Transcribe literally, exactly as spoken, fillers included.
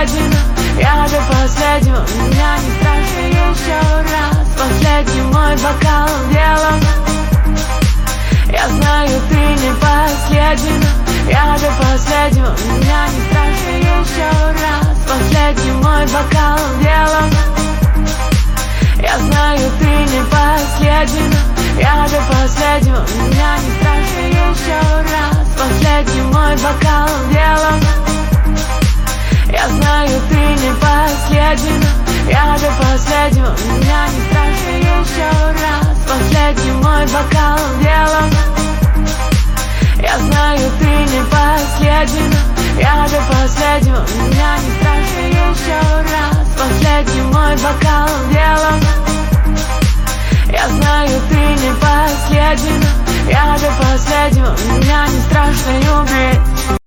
последний, я же последний. Меня не страшно еще раз. Последний мой бокал делом. Я знаю, ты не последний, я же последний. Меня не страшно еще раз. Последний мой бокал делом. Я знаю, ты не последний, я же последний. Меня не страшно еще раз. Последний мой бокал делом. Я знаю, ты не последний, я же последний. Меня не страшно еще раз. Последний мой бокал делом. Я знаю, ты не последний, я же последний. Меня не страшно еще раз. Последний мой бокал делом. Я знаю, ты не последний, я же последний. Меня не страшно любить.